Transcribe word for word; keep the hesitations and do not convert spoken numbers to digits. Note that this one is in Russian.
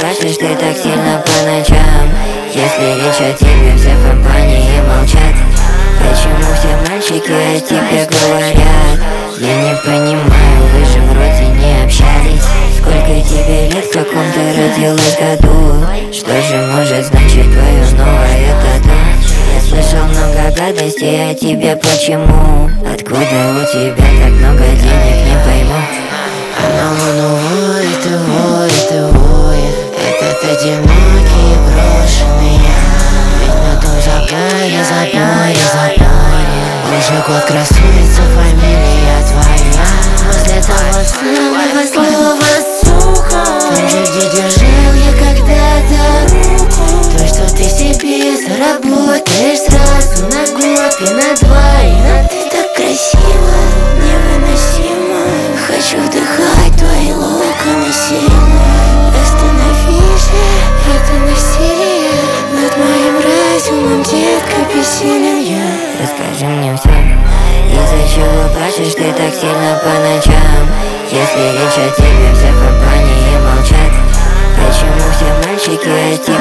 плачешь ты так сильно по ночам? Если речь о тебе, все в компании молчат. Почему все мальчики о тебе говорят? Я не понимаю, вы же вроде не общались. Сколько тебе лет, в каком ты родилась году? Что же может значить твое новое тату? Я слышал много гадостей о тебе, почему? Откуда у тебя так много денег, не пойму. Она вону воет и воет и воет. Этот одинокий и брошенный я. Ведь на том заборе, заборе, заборе уже год красуется фамилия твоя. Возле того самого слова сука. Там же, где держал я когда-то руку. То, что ты себе заработаешь сразу на год и на два. И на ты так красиво, невыносимо. Хочу вдыхать твои локоны сильно. Остановись же, это насилие. Над моим разумом, детка, бессилен я. Расскажи мне все. Из-за чего плачешь ты так сильно по ночам? Если речь о тебе, все в компании молчат. Почему все мальчики о тебе